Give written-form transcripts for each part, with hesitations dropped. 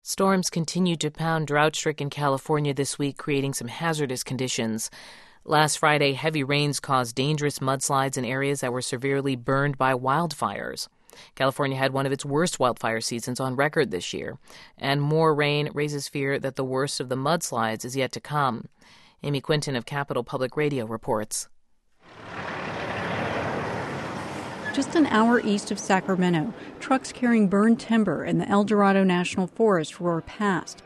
Storms continued to pound drought-stricken California this week, creating some hazardous conditions. Last Friday, heavy rains caused dangerous mudslides in areas that were severely burned by wildfires. California had one of its worst wildfire seasons on record this year, and more rain raises fear that the worst of the mudslides is yet to come. Amy Quinton of Capital Public Radio reports. Just an hour east of Sacramento, trucks carrying burned timber in the El Dorado National Forest roar past.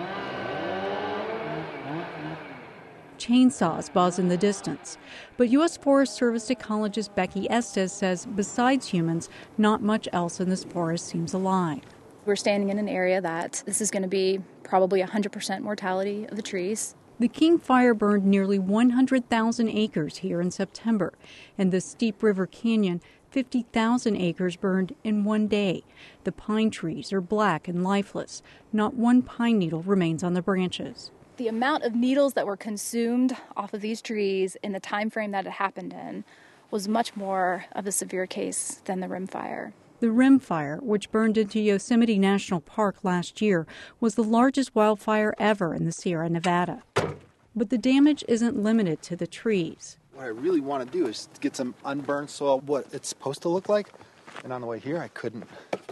Chainsaws buzz in the distance. But U.S. Forest Service ecologist Becky Estes says besides humans, not much else in this forest seems alive. We're standing in an area that this is going to be probably 100% mortality of the trees. The King Fire burned nearly 100,000 acres here in September, and the Steep River Canyon, 50,000 acres burned in one day. The pine trees are black and lifeless. Not one pine needle remains on the branches. The amount of needles that were consumed off of these trees in the time frame that it happened in was much more of a severe case than the Rim Fire. The Rim Fire, which burned into Yosemite National Park last year, was the largest wildfire ever in the Sierra Nevada. But the damage isn't limited to the trees. What I really want to do is get some unburned soil, what it's supposed to look like. And on the way here, I couldn't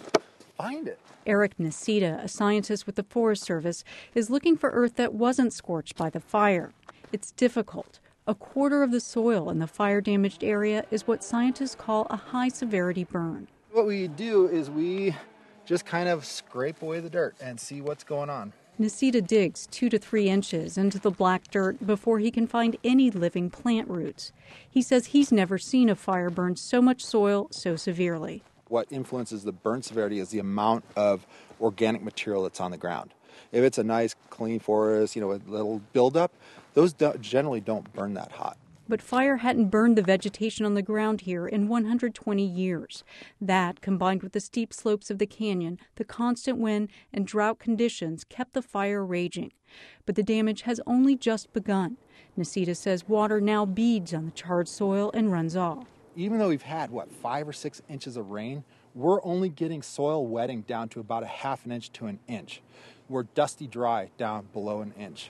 find it. Eric Nacita, a scientist with the Forest Service, is looking for earth that wasn't scorched by the fire. It's difficult. A quarter of the soil in the fire-damaged area is what scientists call a high-severity burn. What we do is we just kind of scrape away the dirt and see what's going on. Nacita digs 2 to 3 inches into the black dirt before he can find any living plant roots. He says he's never seen a fire burn so much soil so severely. What influences the burn severity is the amount of organic material that's on the ground. If it's a nice, clean forest, a little buildup, those generally don't burn that hot. But fire hadn't burned the vegetation on the ground here in 120 years. That, combined with the steep slopes of the canyon, the constant wind, and drought conditions, kept the fire raging. But the damage has only just begun. Nacita says water now beads on the charred soil and runs off. Even though we've had, 5 or 6 inches of rain, we're only getting soil wetting down to about a half an inch to an inch. We're dusty dry down below an inch.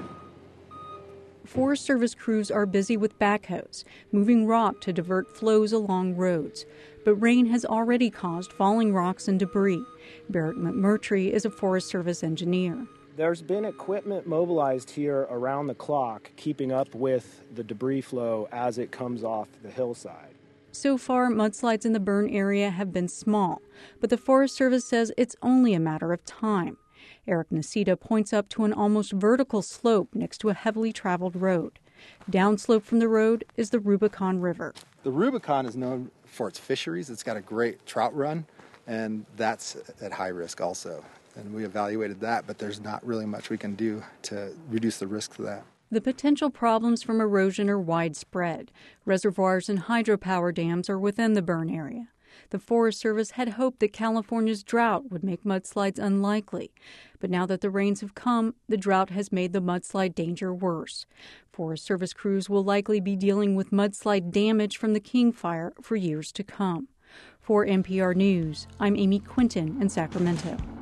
Forest Service crews are busy with backhoes, moving rock to divert flows along roads. But rain has already caused falling rocks and debris. Barrett McMurtry is a Forest Service engineer. There's been equipment mobilized here around the clock, keeping up with the debris flow as it comes off the hillside. So far, mudslides in the burn area have been small, but the Forest Service says it's only a matter of time. Eric Nacita points up to an almost vertical slope next to a heavily traveled road. Downslope from the road is the Rubicon River. The Rubicon is known for its fisheries. It's got a great trout run, and that's at high risk also. And we evaluated that, but there's not really much we can do to reduce the risk to that. The potential problems from erosion are widespread. Reservoirs and hydropower dams are within the burn area. The Forest Service had hoped that California's drought would make mudslides unlikely. But now that the rains have come, the drought has made the mudslide danger worse. Forest Service crews will likely be dealing with mudslide damage from the King Fire for years to come. For NPR News, I'm Amy Quinton in Sacramento.